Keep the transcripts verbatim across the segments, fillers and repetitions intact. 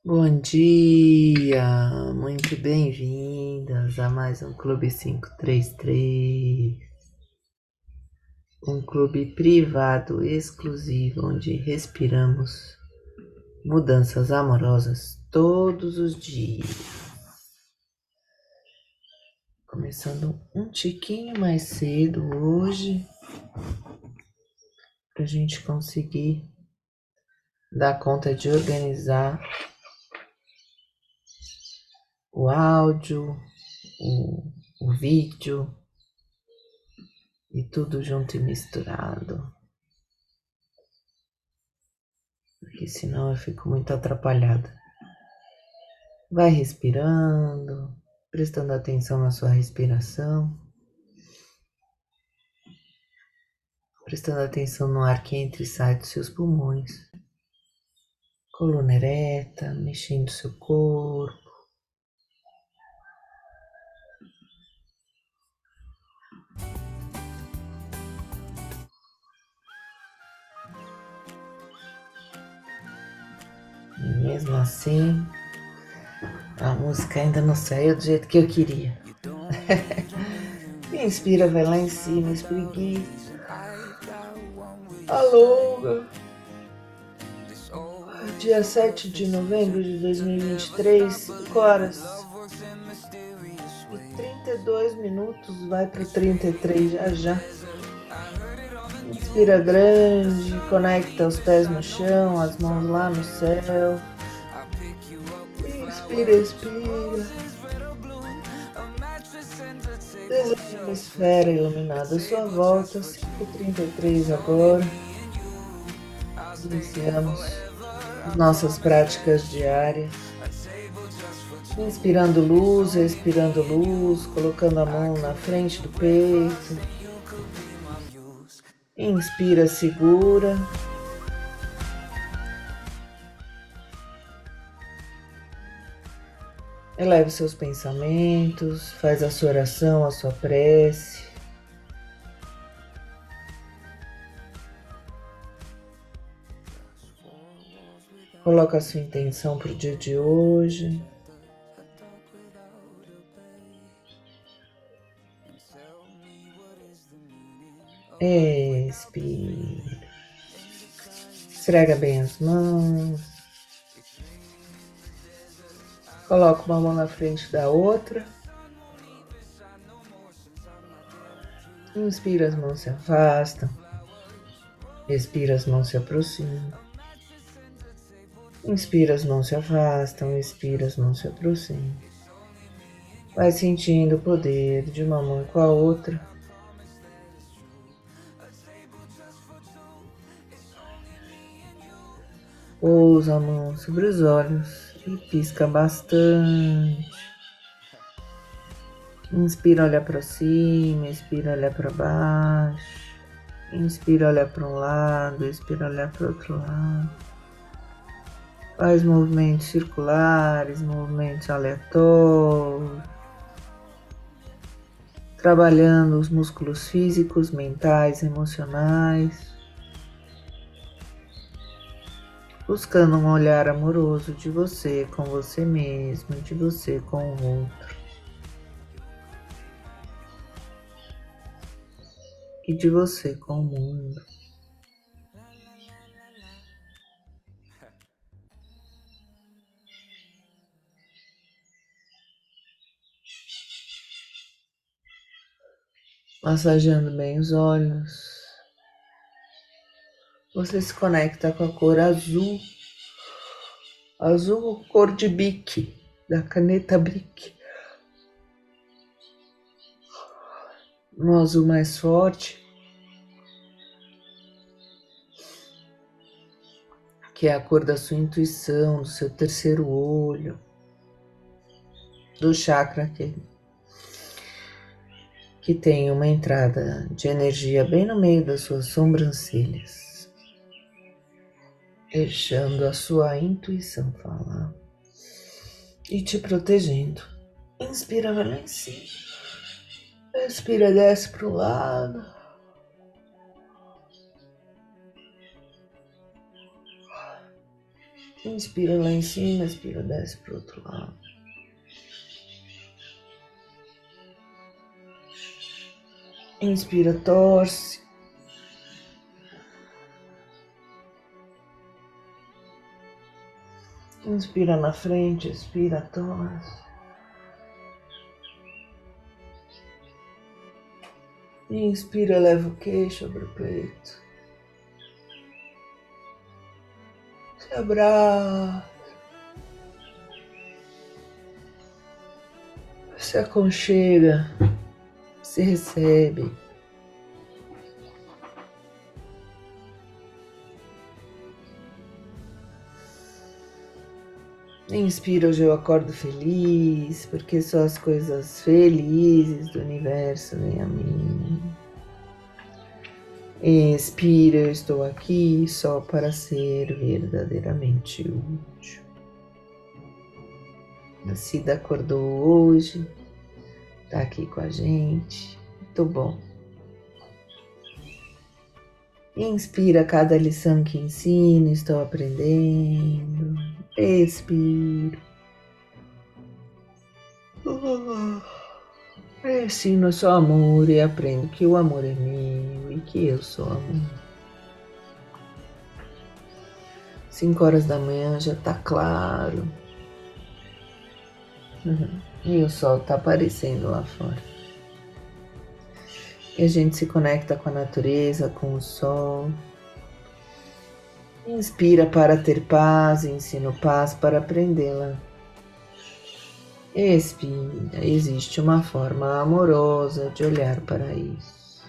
Bom dia, muito bem-vindas a mais um Clube quinhentos e trinta e três, um clube privado exclusivo onde respiramos mudanças amorosas todos os dias. Começando um tiquinho mais cedo hoje, para a gente conseguir dar conta de organizar o áudio, o, o vídeo e tudo junto e misturado. Porque senão eu fico muito atrapalhada. Vai respirando, prestando atenção na sua respiração, prestando atenção no ar que entra e sai dos seus pulmões, coluna ereta, mexendo seu corpo. E mesmo assim, a música ainda não saiu do jeito que eu queria. Inspira, vai lá em cima, espreguiça, alonga. Dia sete de novembro de dois mil e vinte e três, cinco horas e trinta e dois minutos, vai para trinta e três já já. Inspira grande, conecta os pés no chão, as mãos lá no céu. Inspira, expira. Desenha uma esfera iluminada à sua volta, cinco e trinta e três agora. Iniciamos nossas práticas diárias. Inspirando luz, expirando luz, colocando a mão na frente do peito. Inspira, segura. Eleve seus pensamentos, faz a sua oração, a sua prece. Coloca a sua intenção para o dia de hoje. Expira. Esfrega bem as mãos. Coloca uma mão na frente da outra. Inspira, as mãos se afastam. Expira, as mãos se aproximam. Inspira, as mãos se afastam. Expira, as mãos se aproximam. Vai sentindo o poder de uma mão com a outra. Pousa a mão sobre os olhos e pisca bastante. Inspira, olha para cima, expira, olha para baixo. Inspira, olha para um lado, expira, olha para o outro lado. Faz movimentos circulares, movimentos aleatórios. Trabalhando os músculos físicos, mentais, emocionais. Buscando um olhar amoroso de você com você mesmo, de você com o outro. E de você com o mundo. Massageando bem os olhos. Você se conecta com a cor azul. Azul, cor de Bic, da caneta Bic. Um azul mais forte, que é a cor da sua intuição, do seu terceiro olho, do chakra que, que tem uma entrada de energia bem no meio das suas sobrancelhas, deixando a sua intuição falar e te protegendo. Inspira, vai lá em cima. Expira, desce para o lado. Inspira lá em cima, expira, desce pro outro lado. Inspira, torce. Inspira na frente, expira, torce. Inspira, leva o queixo, abre o peito. Se abraça. Se aconchega. Se recebe. Inspira, hoje eu acordo feliz, porque só as coisas felizes do universo vêm a mim. Expira, eu estou aqui só para ser verdadeiramente útil. A Cida acordou hoje, tá aqui com a gente, muito bom. Inspira, cada lição que ensino, estou aprendendo. Expiro. Ensino só amor e aprendo que o amor é meu e que eu sou amor. Cinco horas da manhã já tá claro. Uhum. E o sol tá aparecendo lá fora. E a gente se conecta com a natureza, com o sol. Inspira para ter paz, ensino paz para aprendê-la. Expira, existe uma forma amorosa de olhar para isso.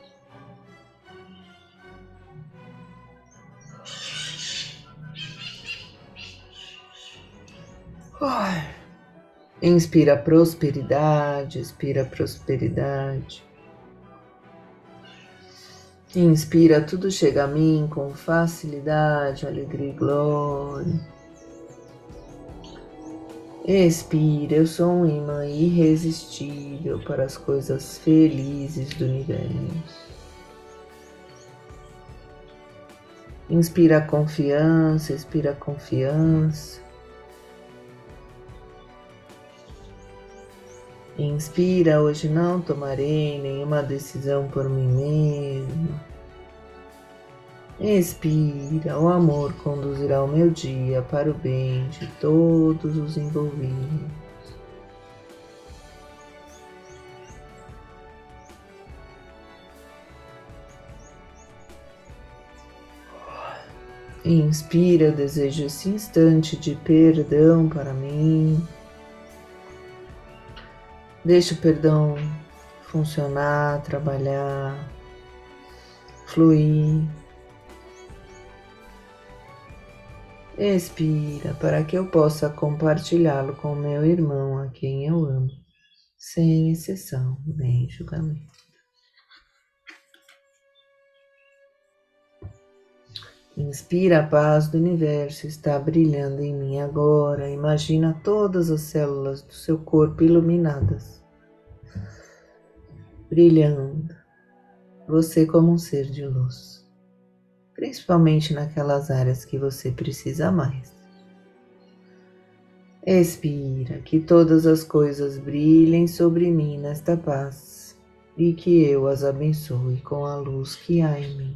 Ai. Inspira prosperidade, expira prosperidade. Inspira, tudo chega a mim com facilidade, alegria e glória. Expira, eu sou um imã irresistível para as coisas felizes do universo. Inspira a confiança, expira a confiança. Inspira, hoje não tomarei nenhuma decisão por mim mesmo. Expira, o amor conduzirá o meu dia para o bem de todos os envolvidos. Inspira, eu desejo esse instante de perdão para mim. Deixa o perdão funcionar, trabalhar, fluir. Expira para que eu possa compartilhá-lo com o meu irmão, a quem eu amo, sem exceção nem julgamento. Inspira, a paz do universo está brilhando em mim agora. Imagina todas as células do seu corpo iluminadas, brilhando. Você como um ser de luz, principalmente naquelas áreas que você precisa mais. Expira, que todas as coisas brilhem sobre mim nesta paz e que eu as abençoe com a luz que há em mim.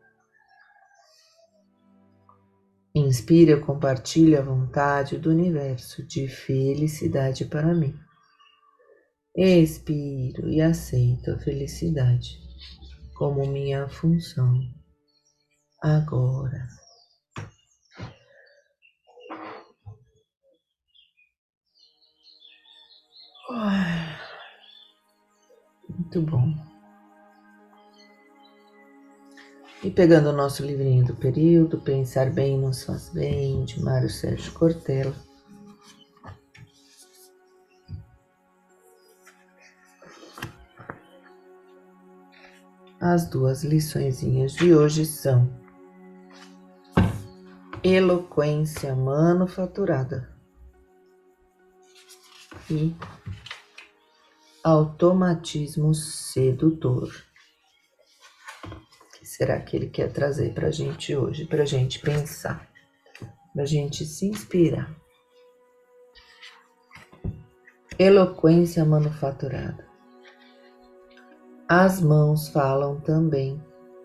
Inspira, eu compartilho a vontade do universo de felicidade para mim. Expiro e aceito a felicidade como minha função agora. Muito bom. E pegando o nosso livrinho do período, Pensar Bem Nos Faz Bem, de Mário Sérgio Cortella. As duas liçõezinhas de hoje são eloquência manufaturada e automatismo sedutor. O que será que ele quer trazer para a gente hoje, para a gente pensar? da gente se inspirar. Eloquência manufaturada. As mãos falam também.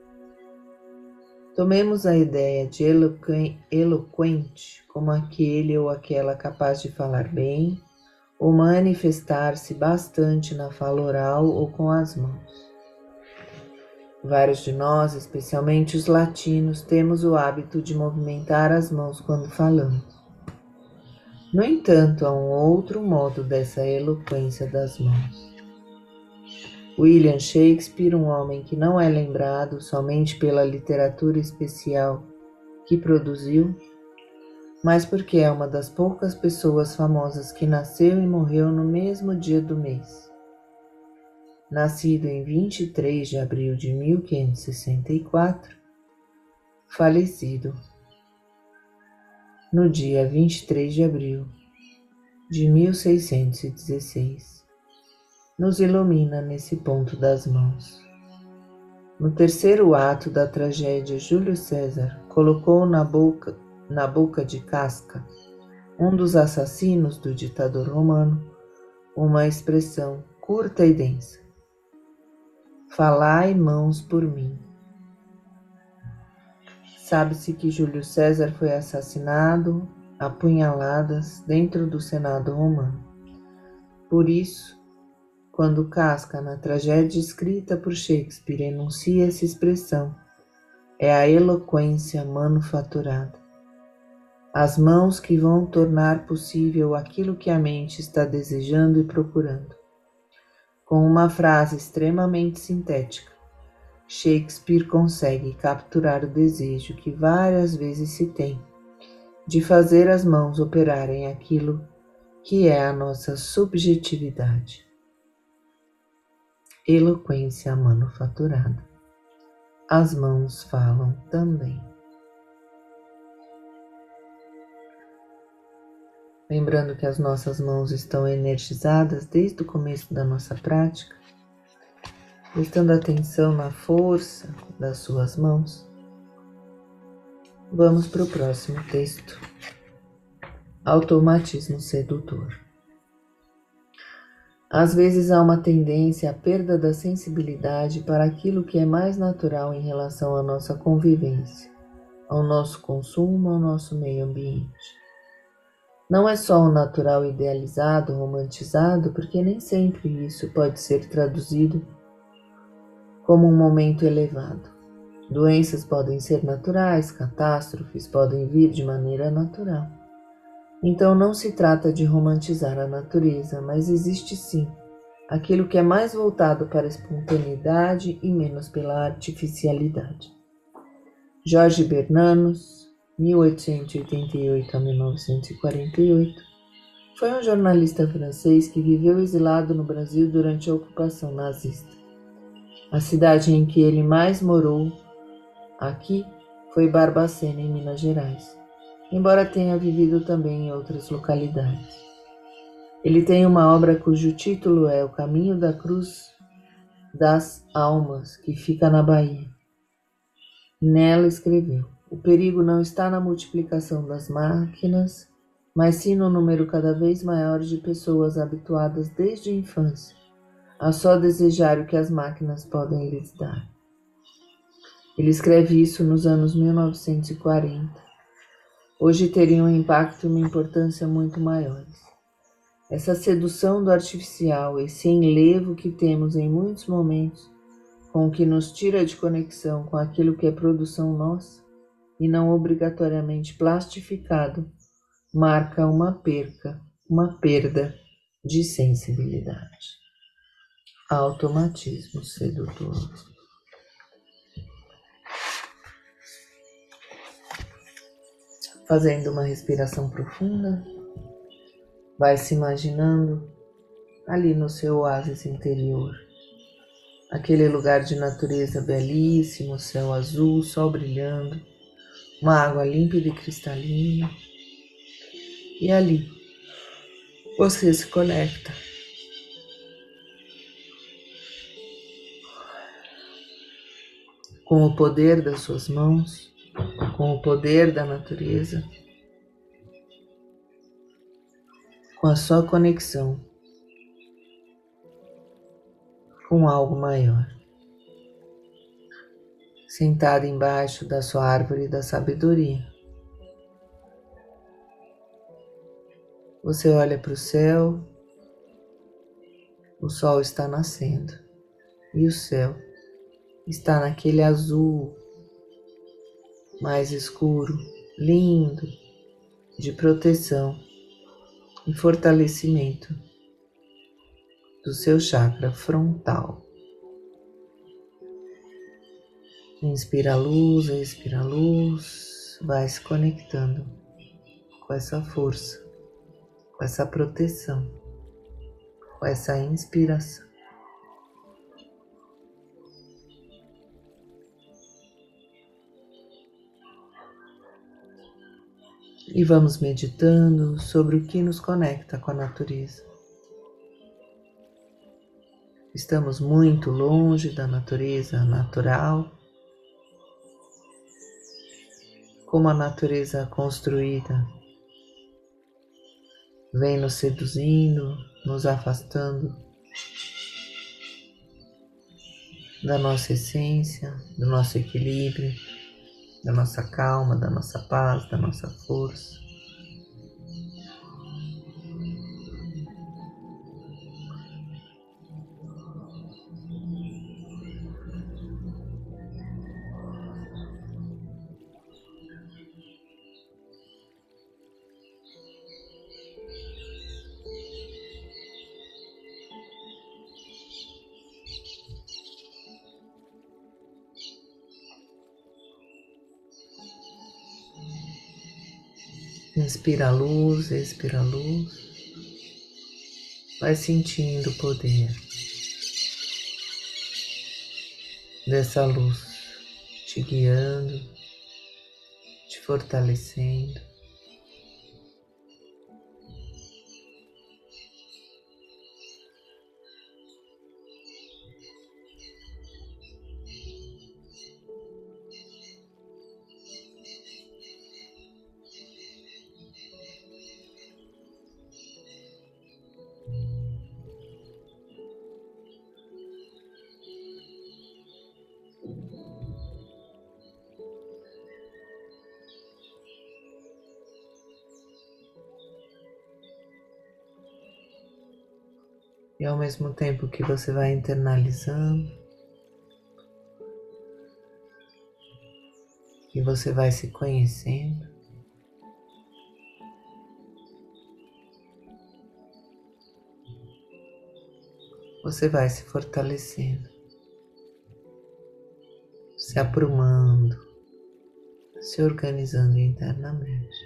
Tomemos a ideia de eloquente como aquele ou aquela capaz de falar bem ou manifestar-se bastante na fala oral ou com as mãos. Vários de nós, especialmente os latinos, temos o hábito de movimentar as mãos quando falamos. No entanto, há um outro modo dessa eloquência das mãos. William Shakespeare, um homem que não é lembrado somente pela literatura especial que produziu, mas porque é uma das poucas pessoas famosas que nasceu e morreu no mesmo dia do mês. Nascido em vinte e três de abril de mil quinhentos e sessenta e quatro, falecido no dia vinte e três de abril de mil seiscentos e dezesseis, nos ilumina nesse ponto das mãos. No terceiro ato da tragédia, Júlio César colocou na boca, na boca de Casca, um dos assassinos do ditador romano, uma expressão curta e densa: "Falai, mãos, por mim". Sabe-se que Júlio César foi assassinado a punhaladas dentro do Senado romano. Por isso, quando Casca, na tragédia escrita por Shakespeare, enuncia essa expressão, é a eloquência manufaturada. As mãos que vão tornar possível aquilo que a mente está desejando e procurando. Com uma frase extremamente sintética, Shakespeare consegue capturar o desejo que várias vezes se tem de fazer as mãos operarem aquilo que é a nossa subjetividade. Eloquência manufaturada. As mãos falam também. Lembrando que as nossas mãos estão energizadas desde o começo da nossa prática, prestando atenção na força das suas mãos. Vamos para o próximo texto. Automatismo sedutor. Às vezes há uma tendência à perda da sensibilidade para aquilo que é mais natural em relação à nossa convivência, ao nosso consumo, ao nosso meio ambiente. Não é só o natural idealizado, romantizado, porque nem sempre isso pode ser traduzido como um momento elevado. Doenças podem ser naturais, catástrofes podem vir de maneira natural. Então não se trata de romantizar a natureza, mas existe sim aquilo que é mais voltado para a espontaneidade e menos pela artificialidade. Jorge Bernanos, mil oitocentos e oitenta e oito a mil novecentos e quarenta e oito, foi um jornalista francês que viveu exilado no Brasil durante a ocupação nazista. A cidade em que ele mais morou aqui foi Barbacena, em Minas Gerais, embora tenha vivido também em outras localidades. Ele tem uma obra cujo título é O Caminho da Cruz das Almas, que fica na Bahia. Nela escreveu: o perigo não está na multiplicação das máquinas, mas sim no número cada vez maior de pessoas habituadas desde a infância a só desejar o que as máquinas podem lhes dar. Ele escreve isso nos anos mil novecentos e quarenta. Hoje teria um impacto e uma importância muito maiores. Essa sedução do artificial, esse enlevo que temos em muitos momentos, com o que nos tira de conexão com aquilo que é produção nossa, e não obrigatoriamente plastificado, marca uma perca, uma perda de sensibilidade. Automatismo sedutor. Fazendo uma respiração profunda, vai se imaginando ali no seu oásis interior, aquele lugar de natureza belíssimo, céu azul, sol brilhando, uma água límpida e cristalina, e ali você se conecta com o poder das suas mãos, com o poder da natureza, com a sua conexão com algo maior. Sentado embaixo da sua árvore da sabedoria, você olha para o céu, o sol está nascendo e o céu está naquele azul mais escuro, lindo, de proteção e fortalecimento do seu chakra frontal. Inspira a luz, expira a luz, vai se conectando com essa força, com essa proteção, com essa inspiração. E vamos meditando sobre o que nos conecta com a natureza. Estamos muito longe da natureza natural, como a natureza construída vem nos seduzindo, nos afastando da nossa essência, do nosso equilíbrio, da nossa calma, da nossa paz, da nossa força. Inspira a luz, expira a luz. Vai sentindo o poder dessa luz te guiando, te fortalecendo. E ao mesmo tempo que você vai internalizando, que você vai se conhecendo, você vai se fortalecendo, se aprumando, se organizando internamente.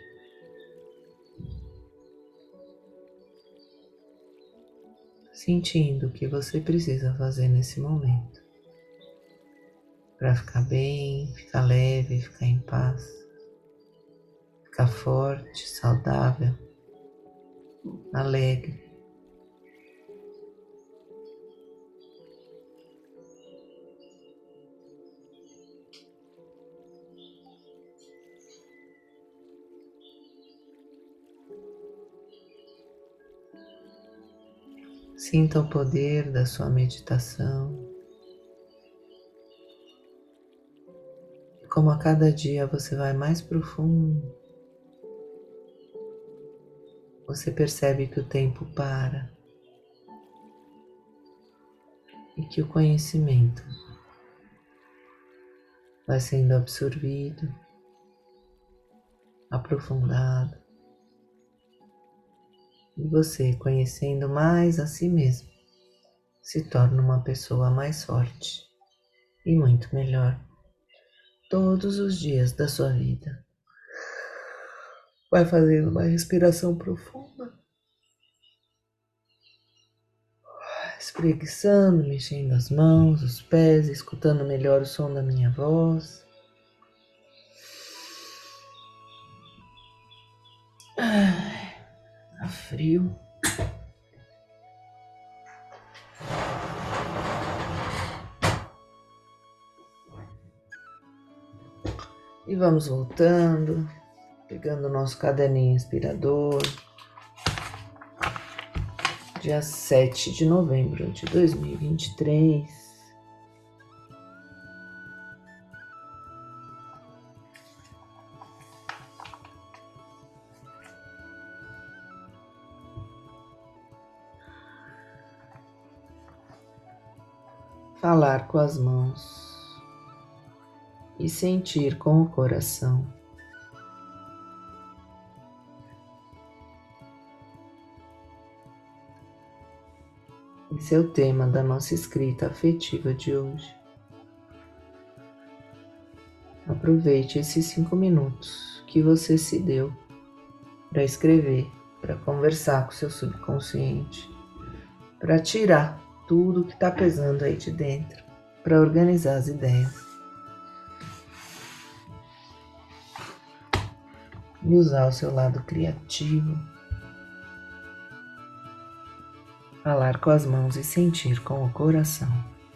Sentindo o que você precisa fazer nesse momento para ficar bem, ficar leve, ficar em paz, ficar forte, saudável, alegre. Sinta o poder da sua meditação. Como a cada dia você vai mais profundo, você percebe que o tempo para e que o conhecimento vai sendo absorvido, aprofundado, e você, conhecendo mais a si mesmo, se torna uma pessoa mais forte e muito melhor todos os dias da sua vida. Vai fazendo uma respiração profunda, espreguiçando, mexendo as mãos, os pés, escutando melhor o som da minha voz. Ai, tá frio. E vamos voltando, pegando o nosso caderninho inspirador, dia sete de novembro de dois mil e vinte e três. Falar com as mãos e sentir com o coração. Esse é o tema da nossa escrita afetiva de hoje. Aproveite esses cinco minutos que você se deu para escrever, para conversar com seu subconsciente, para tirar tudo que está pesando aí de dentro, para organizar as ideias e usar o seu lado criativo. Falar com as mãos e sentir com o coração.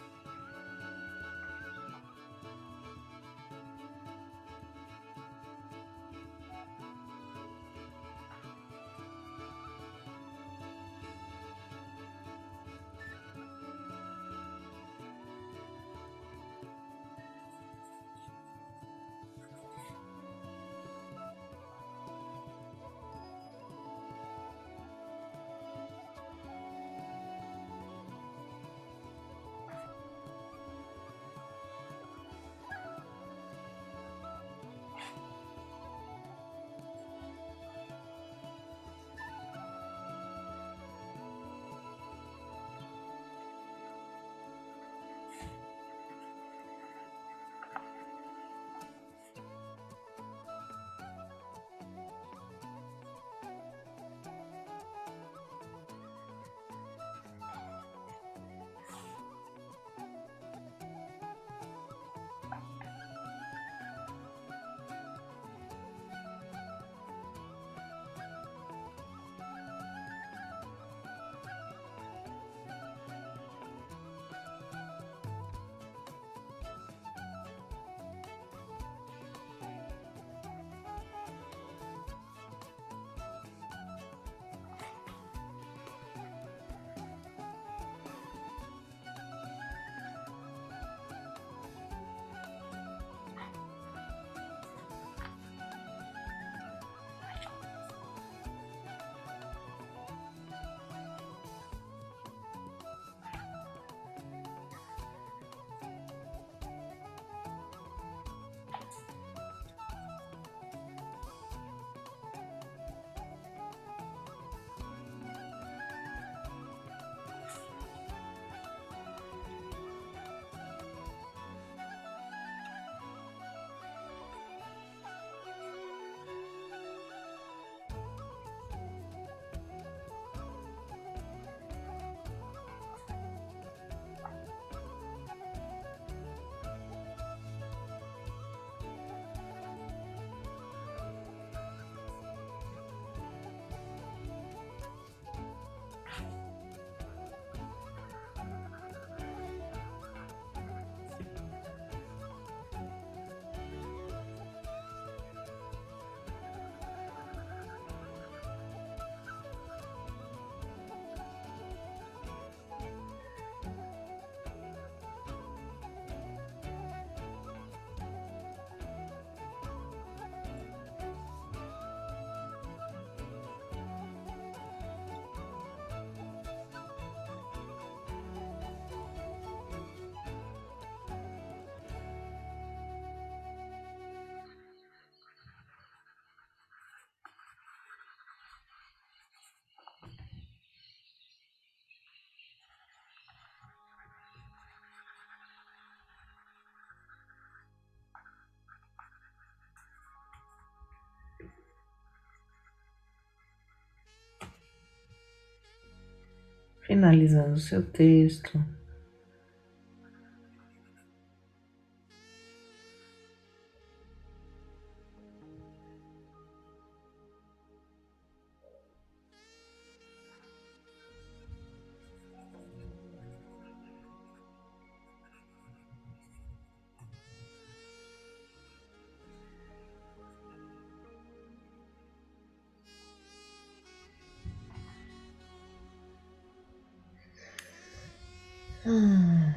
Finalizando o seu texto, Hum.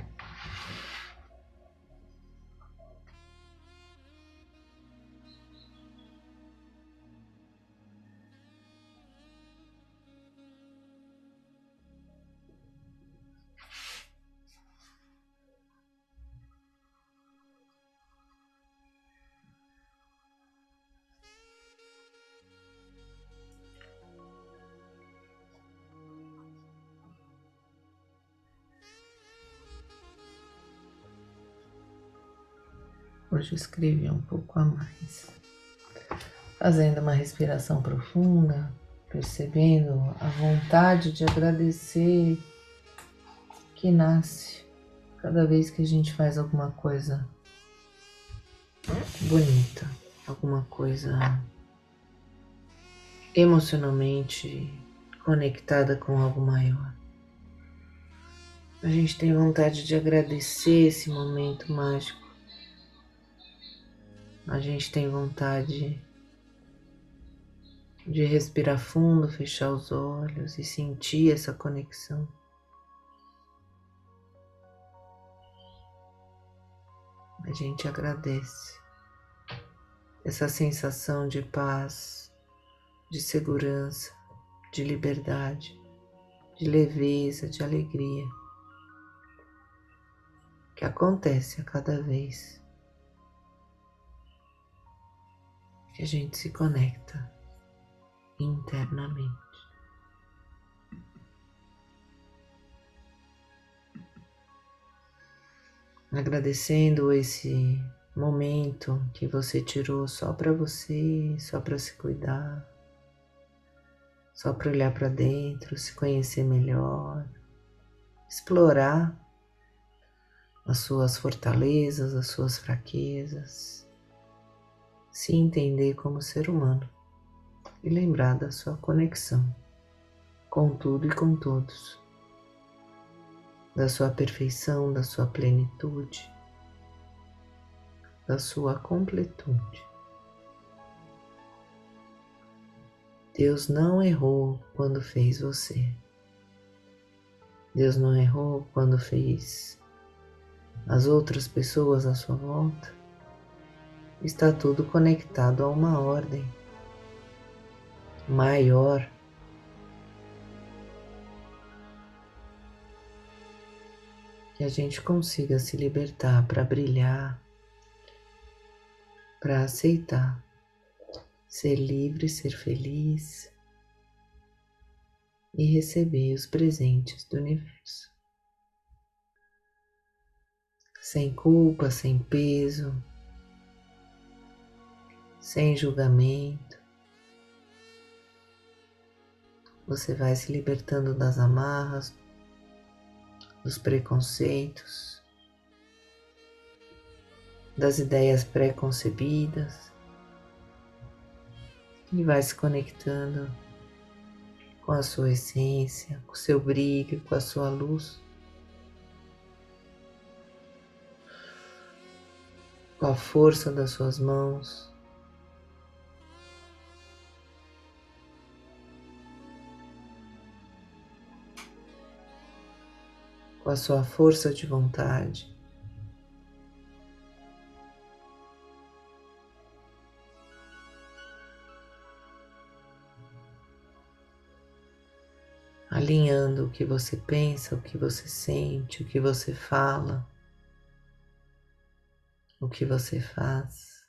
Hoje eu escrevi um pouco a mais, fazendo uma respiração profunda, percebendo a vontade de agradecer que nasce cada vez que a gente faz alguma coisa bonita, alguma coisa emocionalmente conectada com algo maior. A gente tem vontade de agradecer esse momento mágico. A gente tem vontade de respirar fundo, fechar os olhos e sentir essa conexão. A gente agradece essa sensação de paz, de segurança, de liberdade, de leveza, de alegria, que acontece a cada vez que a gente se conecta internamente. Agradecendo esse momento que você tirou só para você, só para se cuidar, só para olhar para dentro, se conhecer melhor, explorar as suas fortalezas, as suas fraquezas, se entender como ser humano e lembrar da sua conexão com tudo e com todos, da sua perfeição, da sua plenitude, da sua completude. Deus não errou quando fez você. Deus não errou quando fez as outras pessoas à sua volta. Está tudo conectado a uma ordem maior. Que a gente consiga se libertar para brilhar, para aceitar, ser livre, ser feliz e receber os presentes do universo. Sem culpa, sem peso, sem julgamento. Você vai se libertando das amarras, dos preconceitos, das ideias pré-concebidas e vai se conectando com a sua essência, com o seu brilho, com a sua luz, com a força das suas mãos, com a sua força de vontade. Alinhando o que você pensa, o que você sente, o que você fala, o que você faz.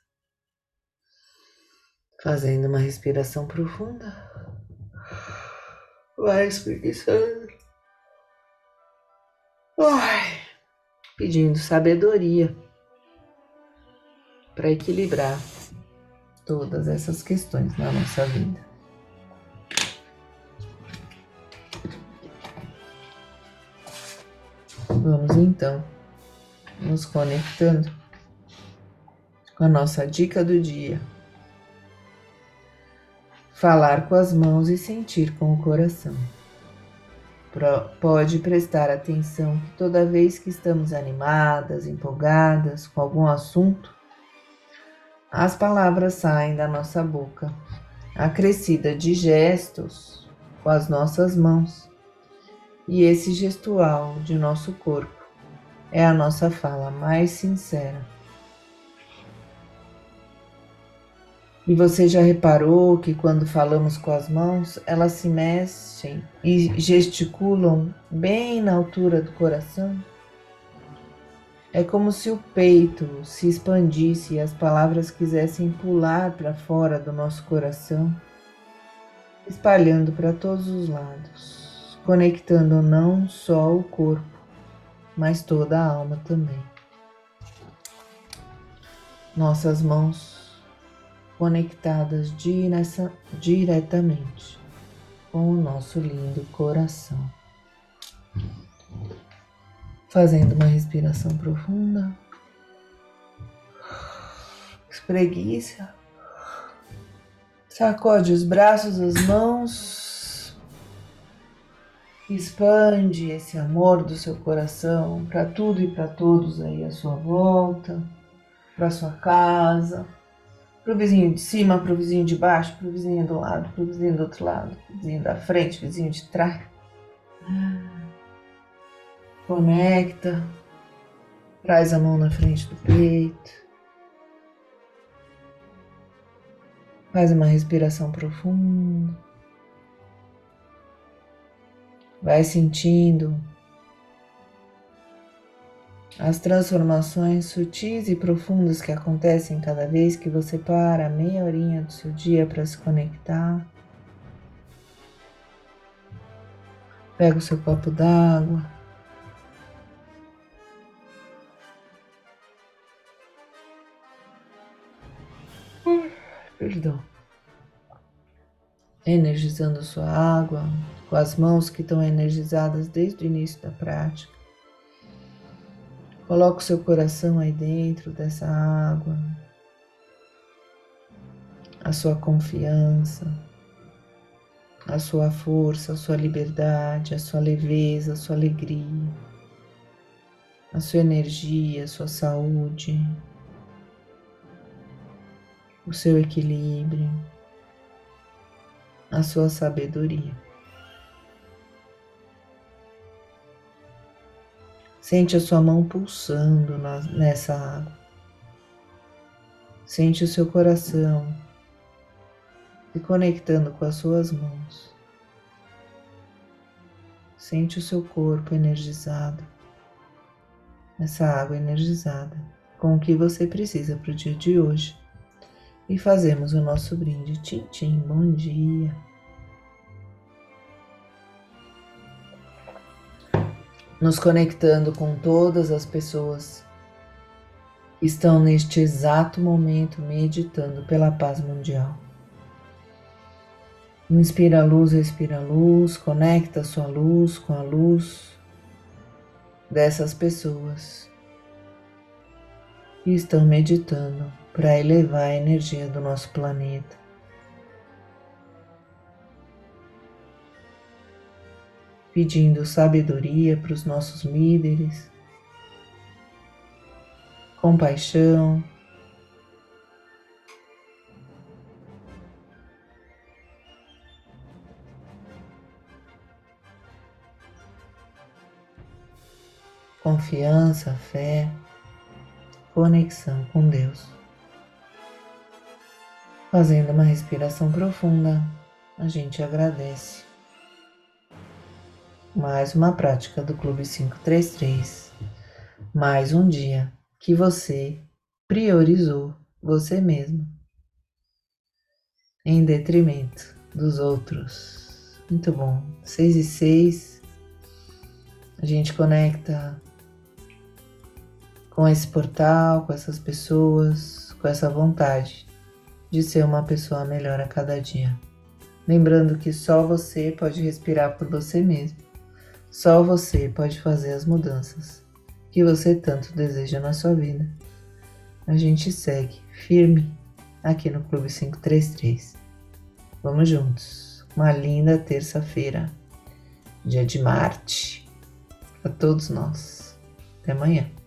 Fazendo uma respiração profunda. Vai espreguiçando. Ai, pedindo sabedoria para equilibrar todas essas questões na nossa vida. Vamos então nos conectando com a nossa dica do dia. Falar com as mãos e sentir com o coração. Pode prestar atenção que toda vez que estamos animadas, empolgadas com algum assunto, as palavras saem da nossa boca, acrescida de gestos com as nossas mãos, E esse gestual de nosso corpo é a nossa fala mais sincera. E você já reparou que quando falamos com as mãos, elas se mexem e gesticulam bem na altura do coração? É como se o peito se expandisse e as palavras quisessem pular para fora do nosso coração, espalhando para todos os lados, conectando não só o corpo, mas toda a alma também. Nossas mãos conectadas direta, diretamente com o nosso lindo coração. Fazendo uma respiração profunda, espreguiça, sacode os braços, as mãos, expande esse amor do seu coração para tudo e para todos aí à sua volta, para sua casa, para o vizinho de cima, para o vizinho de baixo, para o vizinho do lado, para o vizinho do outro lado, para o vizinho da frente, vizinho de trás. Conecta, traz a mão na frente do peito, faz uma respiração profunda, vai sentindo as transformações sutis e profundas que acontecem cada vez que você para meia horinha do seu dia para se conectar. Pega o seu copo d'água. Perdão. Energizando sua água com as mãos que estão energizadas desde o início da prática. Coloca o seu coração aí dentro dessa água, a sua confiança, a sua força, a sua liberdade, a sua leveza, a sua alegria, a sua energia, a sua saúde, o seu equilíbrio, a sua sabedoria. Sente a sua mão pulsando na, nessa água. Sente o seu coração se conectando com as suas mãos. Sente o seu corpo energizado, essa água energizada, com o que você precisa para o dia de hoje. E fazemos o nosso brinde. Tchim, tchim, bom dia. Nos conectando com todas as pessoas que estão neste exato momento meditando pela paz mundial. Inspira a luz, respira a luz, conecta a sua luz com a luz dessas pessoas que estão meditando para elevar a energia do nosso planeta. Pedindo sabedoria para os nossos líderes, compaixão, confiança, fé, conexão com Deus. Fazendo uma respiração profunda, a gente agradece. Mais uma prática do Clube quinhentos e trinta e três. Mais um dia que você priorizou você mesmo em detrimento dos outros. Muito bom. Seis e seis. A gente conecta com esse portal, com essas pessoas, com essa vontade de ser uma pessoa melhor a cada dia. Lembrando que só você pode respirar por você mesmo. Só você pode fazer as mudanças que você tanto deseja na sua vida. A gente segue firme aqui no Clube quinhentos e trinta e três. Vamos juntos. Uma linda terça-feira, dia de Marte, para todos nós. Até amanhã.